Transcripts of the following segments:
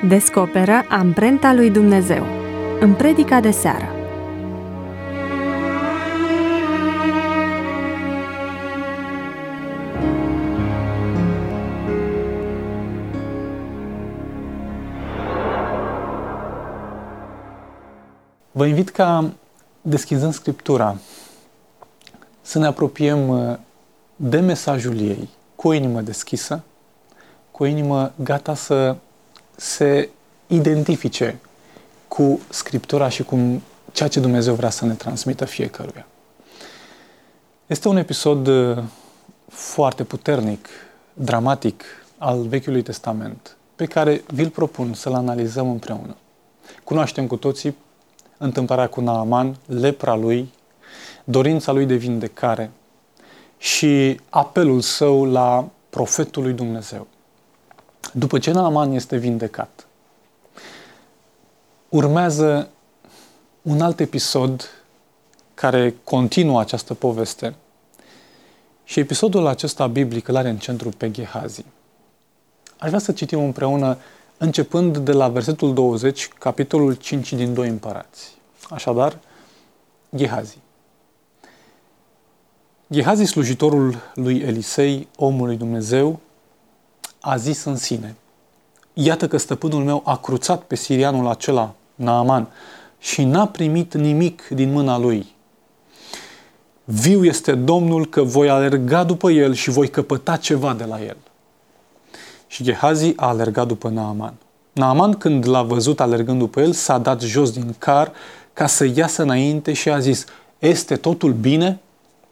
Descoperă amprenta lui Dumnezeu în predica de seară. Vă invit ca, deschizând Scriptura, să ne apropiem de mesajul ei cu o inimă deschisă, cu o inimă gata să se identifice cu Scriptura și cu ceea ce Dumnezeu vrea să ne transmită fiecăruia. Este un episod foarte puternic, dramatic al Vechiului Testament, pe care vi-l propun să-l analizăm împreună. Cunoaștem cu toții întâmplarea cu Naaman, lepra lui, dorința lui de vindecare și apelul său la profetul lui Dumnezeu. După ce Naaman este vindecat, urmează un alt episod care continuă această poveste și episodul acesta biblic îl are în centru pe Gehazi. Aș vrea să citim împreună începând de la versetul 20, capitolul 5 din 2 Împărați. Așadar, Gehazi. Gehazi, slujitorul lui Elisei, omul lui Dumnezeu, a zis în sine: iată că stăpânul meu a cruțat pe sirianul acela, Naaman, și n-a primit nimic din mâna lui. Viu este Domnul că voi alerga după el și voi căpăta ceva de la el. Și Gehazi a alergat după Naaman. Naaman, când l-a văzut alergând după el, s-a dat jos din car ca să iasă înainte și a zis: este totul bine?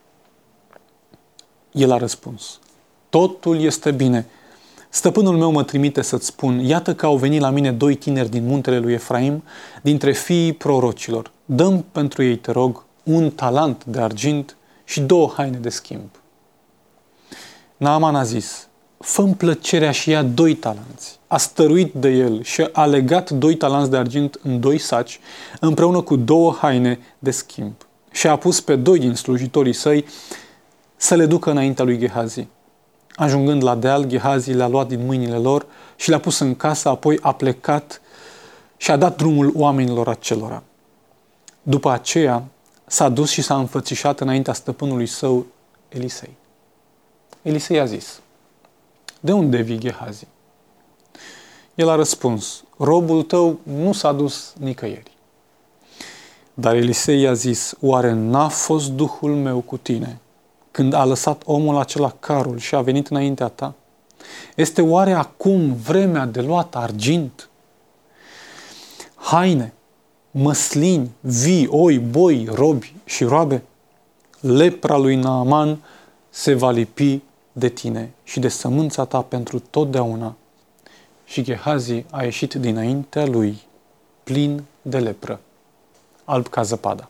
El a răspuns: totul este bine. Stăpânul meu mă trimite să-ți spun: iată că au venit la mine 2 tineri din muntele lui Efraim, dintre fiii prorocilor. Dă-mi pentru ei, te rog, 1 talent de argint și 2 haine de schimb. Naaman a zis: fă-mi plăcerea și ia 2 talanți. A stăruit de el și a legat 2 talanți de argint în 2 saci, împreună cu 2 haine de schimb. Și a pus pe 2 din slujitorii săi să le ducă înaintea lui Gehazi. Ajungând la deal, Gehazi le-a luat din mâinile lor și le-a pus în casă, apoi a plecat și a dat drumul oamenilor acelora. După aceea s-a dus și s-a înfățișat înaintea stăpânului său, Elisei. Elisei a zis: de unde vii, Gehazi? El a răspuns: robul tău nu s-a dus nicăieri. Dar Elisei i-a zis: oare n-a fost Duhul meu cu tine când a lăsat omul acela carul și a venit înaintea ta? Este oare acum vremea de luat argint, haine, măslini, vii, oi, boi, robi și roabe? Lepra lui Naaman se va lipi de tine și de sămânța ta pentru totdeauna. Și Gehazi a ieșit dinaintea lui, plin de lepră, alb ca zăpada.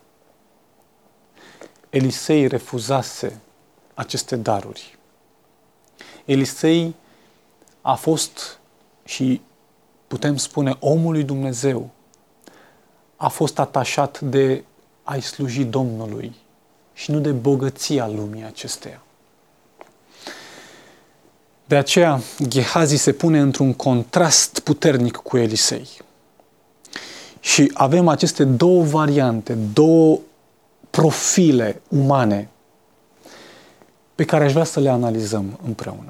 Elisei refuzase aceste daruri. Elisei a fost, și putem spune, omul lui Dumnezeu, a fost atașat de a-i sluji Domnului și nu de bogăția lumii acesteia. De aceea, Gehazi se pune într-un contrast puternic cu Elisei. Și avem aceste 2 variante, 2 profile umane pe care aș vrea să le analizăm împreună.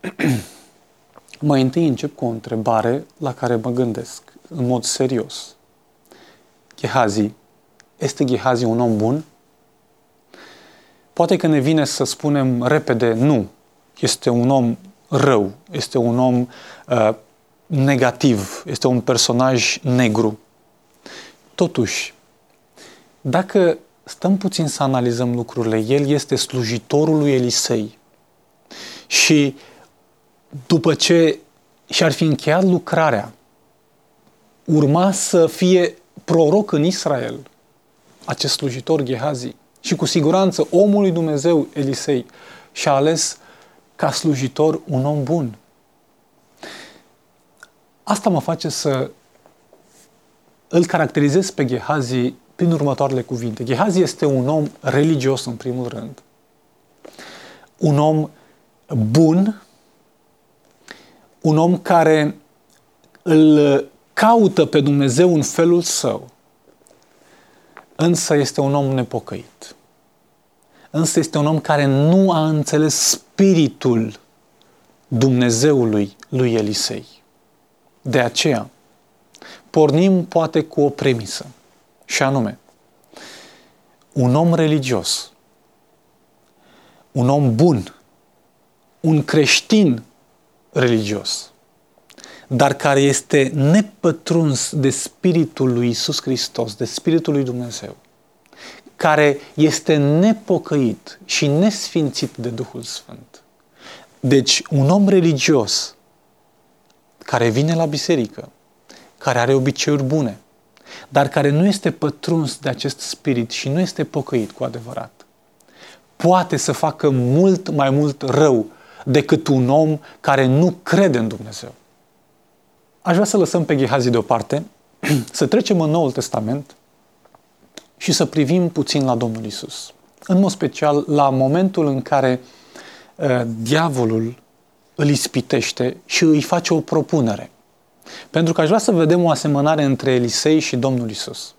Mai întâi încep cu o întrebare la care mă gândesc în mod serios. Gehazi, este Gehazi un om bun? Poate că ne vine să spunem repede: nu, este un om rău, este un om negativ, este un personaj negru. Totuși, dacă stăm puțin să analizăm lucrurile, el este slujitorul lui Elisei și după ce și-ar fi încheiat lucrarea, urma să fie proroc în Israel, acest slujitor Gehazi, și cu siguranță omul lui Dumnezeu Elisei și-a ales ca slujitor un om bun. Asta mă face să îl caracterizez pe Gehazi prin următoarele cuvinte. Gehazi este un om religios în primul rând, un om bun, un om care îl caută pe Dumnezeu în felul său, însă este un om nepocăit. Însă este un om care nu a înțeles spiritul Dumnezeului lui Elisei. De aceea, pornim poate cu o premisă, și anume, un om religios, un om bun, un creștin religios, dar care este nepătruns de Spiritul lui Iisus Hristos, de Spiritul lui Dumnezeu, care este nepocăit și nesfințit de Duhul Sfânt. Deci, un om religios care vine la biserică, care are obiceiuri bune, dar care nu este pătruns de acest spirit și nu este pocăit cu adevărat, poate să facă mult mai mult rău decât un om care nu crede în Dumnezeu. Aș vrea să lăsăm pe Gehazi deoparte, să trecem în Noul Testament și să privim puțin la Domnul Iisus. În mod special la momentul în care diavolul îl ispitește și îi face o propunere. Pentru că aș vrea să vedem o asemănare între Elisei și Domnul Iisus.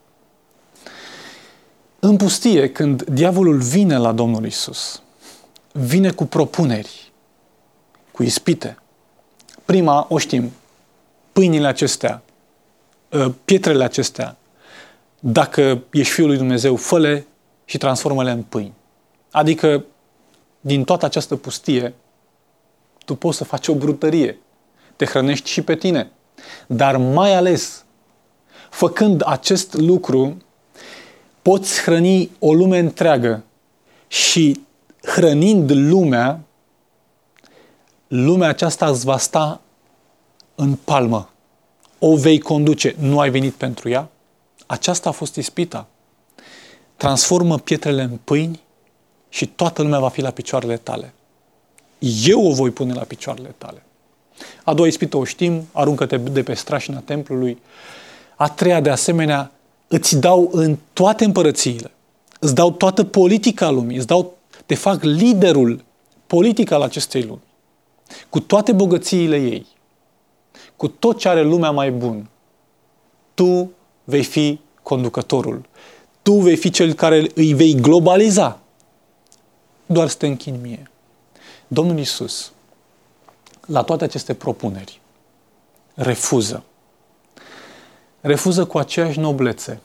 În pustie, când diavolul vine la Domnul Iisus, vine cu propuneri, cu ispite. Prima, o știm, pâinile acestea, pietrele acestea, dacă ești Fiul lui Dumnezeu, fă-le și transformă-le în pâini. Adică, din toată această pustie, tu poți să faci o brutărie, te hrănești și pe tine. Dar mai ales, făcând acest lucru, poți hrăni o lume întreagă și hrănind lumea, lumea aceasta îți va sta în palmă. O vei conduce. Nu ai venit pentru ea? Aceasta a fost ispita. Transformă pietrele în pâini și toată lumea va fi la picioarele tale. Eu o voi pune la picioarele tale. A doua ispită o știm, aruncă-te de pe strașina templului. A treia, de asemenea, îți dau în toate împărățiile. Îți dau toată politica lumii. Te fac liderul politic al acestei lumi. Cu toate bogățiile ei. Cu tot ce are lumea mai bun. Tu vei fi conducătorul. Tu vei fi cel care îi vei globaliza. Doar să te închini mie. Domnul Iisus, la toate aceste propuneri, refuză. Refuză cu aceeași noblețe,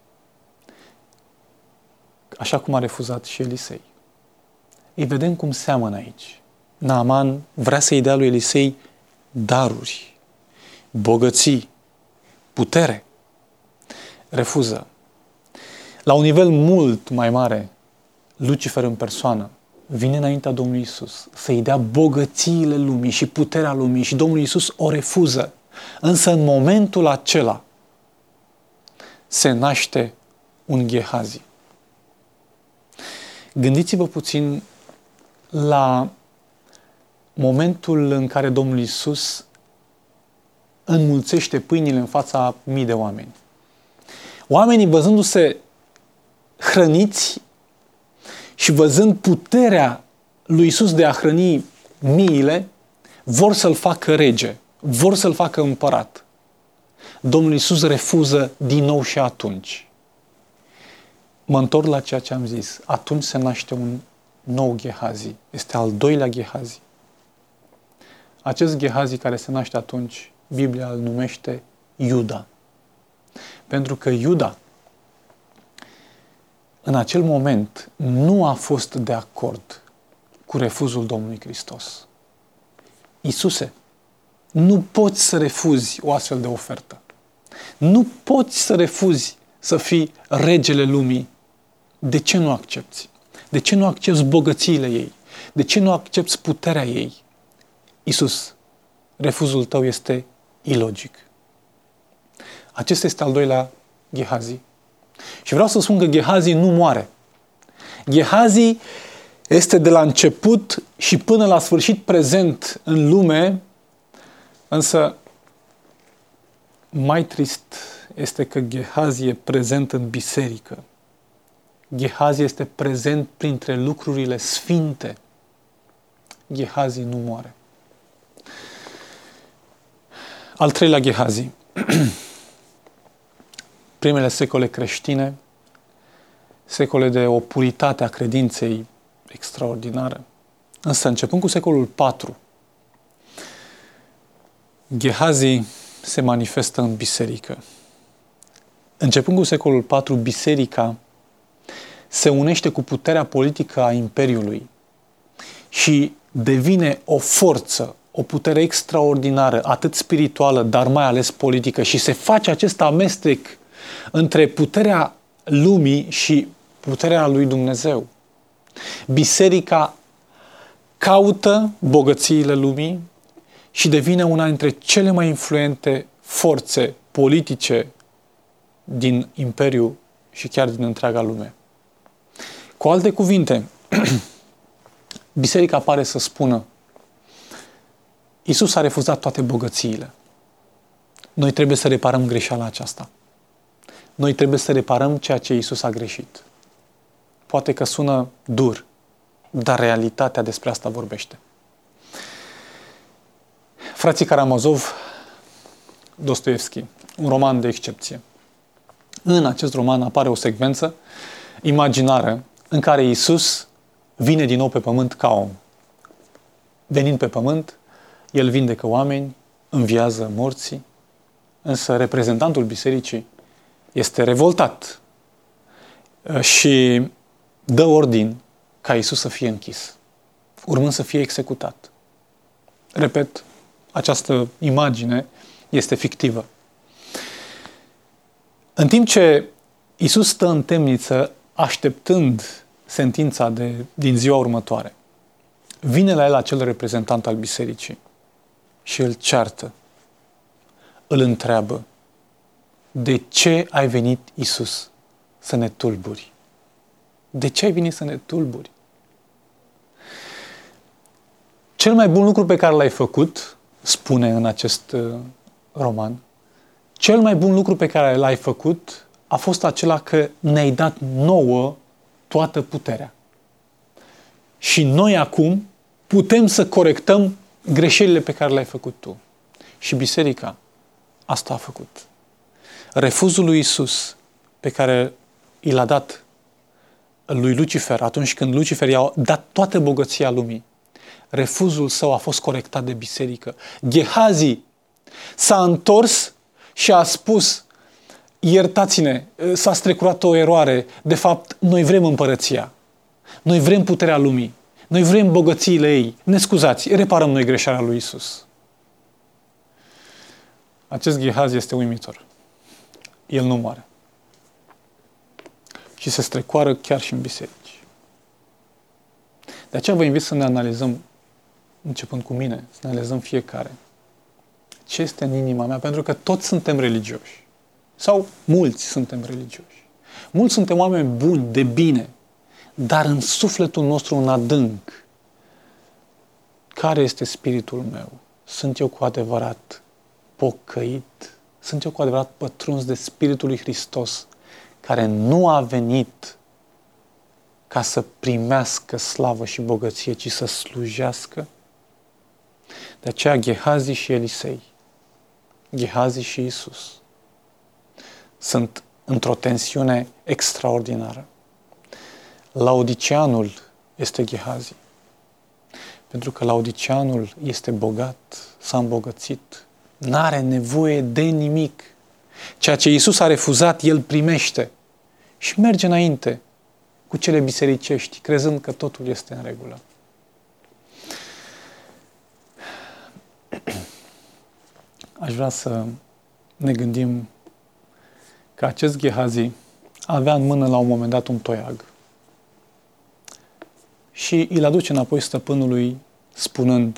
așa cum a refuzat și Elisei. Îi vedem cum seamănă aici. Naaman vrea să-i dea lui Elisei daruri, bogății, putere. Refuză. La un nivel mult mai mare, Lucifer în persoană vine înaintea Domnului Iisus să-i dea bogățiile lumii și puterea lumii și Domnul Iisus o refuză. Însă în momentul acela se naște un Gehazi. Gândiți-vă puțin la momentul în care Domnul Iisus înmulțește pâinile în fața mii de oameni. Oamenii, văzându-se hrăniți și văzând puterea lui Iisus de a hrăni miile, vor să-l facă rege, vor să-l facă împărat. Domnul Iisus refuză din nou și atunci. Mă întorc la ceea ce am zis. Atunci se naște un nou Gehazi. Este al doilea Gehazi. Acest Gehazi care se naște atunci, Biblia îl numește Iuda. Pentru că Iuda, în acel moment, nu a fost de acord cu refuzul Domnului Hristos. Iisuse, nu poți să refuzi o astfel de ofertă. Nu poți să refuzi să fii regele lumii. De ce nu accepti? De ce nu accepti bogățiile ei? De ce nu accepti puterea ei? Iisus, refuzul tău este ilogic. Acesta este al doilea Gehazi. Și vreau să spun că Gehazi nu moare. Gehazi este de la început și până la sfârșit prezent în lume, însă mai trist este că Gehazi e prezent în biserică. Gehazi este prezent printre lucrurile sfinte. Gehazi nu moare. Al treilea Gehazi. primele secole creștine, secole de o puritate a credinței extraordinară. Însă, începând cu secolul IV, Gehazi se manifestă în biserică. Începând cu secolul IV, biserica se unește cu puterea politică a Imperiului și devine o forță, o putere extraordinară, atât spirituală, dar mai ales politică, și se face acest amestec între puterea lumii și puterea lui Dumnezeu. Biserica caută bogățiile lumii și devine una dintre cele mai influente forțe politice din Imperiu și chiar din întreaga lume. Cu alte cuvinte, biserica pare să spună: Iisus a refuzat toate bogățiile. Noi trebuie să reparăm greșeala aceasta. Noi trebuie să reparăm ceea ce Iisus a greșit. Poate că sună dur, dar realitatea despre asta vorbește. Frații Karamazov, Dostoevski, un roman de excepție. În acest roman apare o secvență imaginară în care Iisus vine din nou pe pământ ca om. Venind pe pământ, El vindecă oameni, înviază morții, însă reprezentantul bisericii este revoltat și dă ordin ca Iisus să fie închis, urmând să fie executat. Repet, această imagine este fictivă. În timp ce Iisus stă în temniță așteptând sentința din ziua următoare, vine la el acel reprezentant al bisericii și îl ceartă, îl întreabă: de ce ai venit, Iisus, să ne tulburi? De ce ai venit să ne tulburi? Cel mai bun lucru pe care l-ai făcut, spune în acest roman, cel mai bun lucru pe care l-ai făcut a fost acela că ne-ai dat nouă toată puterea. Și noi acum putem să corectăm greșelile pe care le-ai făcut tu. Și biserica asta a făcut. Refuzul lui Iisus pe care i l-a dat lui Lucifer atunci când Lucifer i-a dat toată bogăția lumii, refuzul său a fost corectat de biserică. Gehazi s-a întors și a spus: iertați-ne, s-a strecurat o eroare, de fapt noi vrem împărăția, noi vrem puterea lumii, noi vrem bogățiile ei, ne scuzați, reparăm noi greșeala lui Iisus. Acest Gehazi este uimitor. El nu moare. Și se strecoară chiar și în biserici. De aceea vă invit să ne analizăm, începând cu mine, să ne analizăm fiecare. Ce este în inima mea? Pentru că toți suntem religioși. Sau mulți suntem religioși. Mulți suntem oameni buni, de bine. Dar în sufletul nostru, în adânc, care este spiritul meu? Sunt eu cu adevărat pocăit? Sunt eu cu adevărat pătruns de Spiritul lui Hristos, care nu a venit ca să primească slavă și bogăție, ci să slujească? De aceea Gehazi și Elisei, Gehazi și Iisus sunt într-o tensiune extraordinară. Laodiceanul este Gehazi. Pentru că Laodiceanul este bogat, s-a îmbogățit, n-are nevoie de nimic. Ceea ce Iisus a refuzat, el primește și merge înainte cu cele bisericești, crezând că totul este în regulă. Aș vrea să ne gândim că acest Gehazi avea în mână la un moment dat un toiag și îl aduce înapoi stăpânului spunând: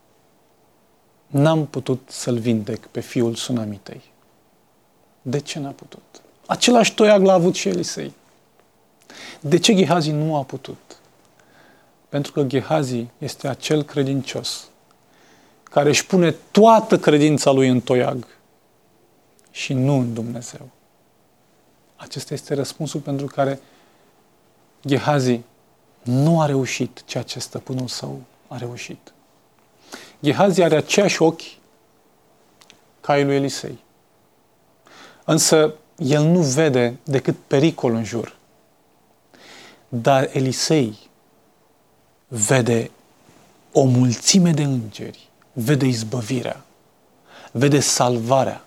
n-am putut să-l vindec pe fiul Sunamitei. De ce n-a putut? Același toiag l-a avut și Elisei. De ce Gehazi nu a putut? Pentru că Gehazi este acel credincios care își pune toată credința lui în toiag și nu în Dumnezeu. Acesta este răspunsul pentru care Gehazi nu a reușit ceea ce stăpânul său a reușit. Gehazi are aceiași ochi ca ai lui Elisei. Însă el nu vede decât pericol în jur. Dar Elisei vede o mulțime de îngeri, vede izbăvirea, vede salvarea.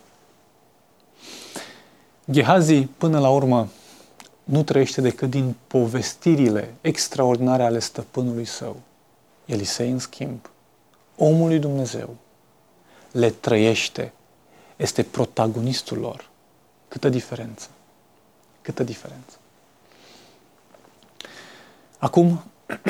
Gehazi, până la urmă, nu trăiește decât din povestirile extraordinare ale stăpânului său. Elisei, în schimb, omul lui Dumnezeu, le trăiește, este protagonistul lor. Câtă diferență! Câtă diferență! Acum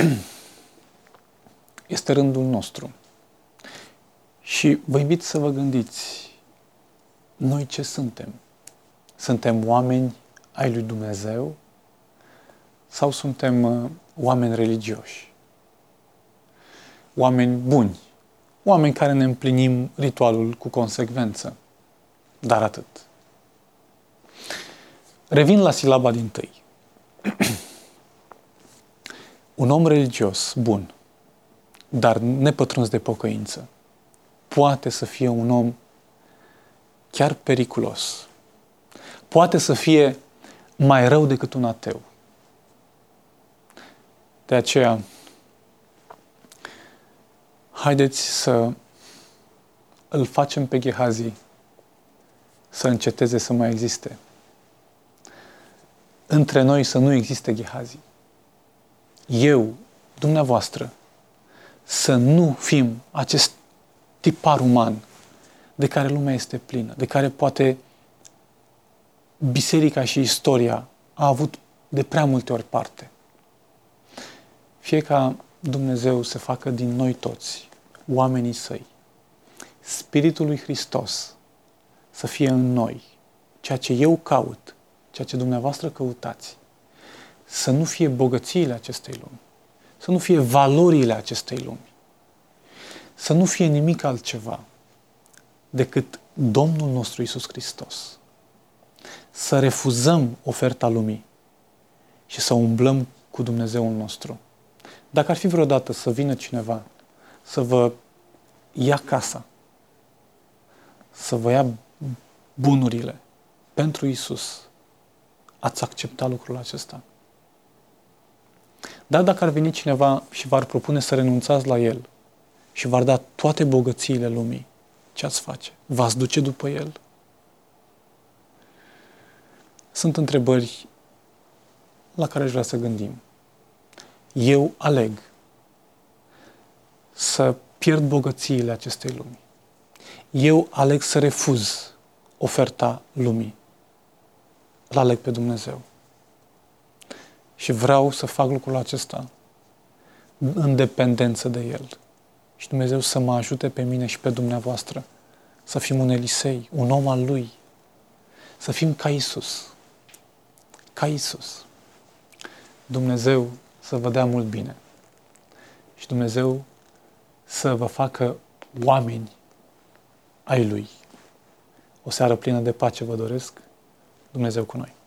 este rândul nostru. Și vă invit să vă gândiți, noi ce suntem? Suntem oameni ai lui Dumnezeu sau suntem oameni religioși? Oameni buni, oameni care ne împlinim ritualul cu consecvență, dar atât. Revin la silaba dintâi. Un om religios, bun, dar nepătruns de pocăință, poate să fie un om chiar periculos. Poate să fie mai rău decât un ateu. De aceea, haideți să îl facem pe Gehazi să înceteze să mai existe. Între noi să nu existe Gehazi. Eu, dumneavoastră, să nu fim acest tipar uman de care lumea este plină, de care poate biserica și istoria a avut de prea multe ori parte. Fie ca Dumnezeu să facă din noi toți, oamenii săi, Spiritul lui Hristos să fie în noi, ceea ce eu caut, ceea ce dumneavoastră căutați, să nu fie bogățiile acestei lumi, să nu fie valorile acestei lumi, să nu fie nimic altceva decât Domnul nostru Iisus Hristos. Să refuzăm oferta lumii și să umblăm cu Dumnezeul nostru. Dacă ar fi vreodată să vină cineva să vă ia casa, să vă ia bunurile pentru Iisus, ați accepta lucrul acesta? Dar dacă ar veni cineva și v-ar propune să renunțați la el și v-ar da toate bogățiile lumii, ce ați face? V-ați duce după el? Sunt întrebări la care aș vrea să gândim. Eu aleg să pierd bogățiile acestei lumi. Eu aleg să refuz oferta lumii. Îl aleg pe Dumnezeu. Și vreau să fac lucrul acesta în dependență de El. Și Dumnezeu să mă ajute pe mine și pe dumneavoastră să fim un Elisei, un om al Lui. Să fim ca Iisus. Ca Iisus. Dumnezeu să vă dea mult bine. Și Dumnezeu să vă facă oameni ai Lui. O seară plină de pace vă doresc. Dumnezeu cu noi.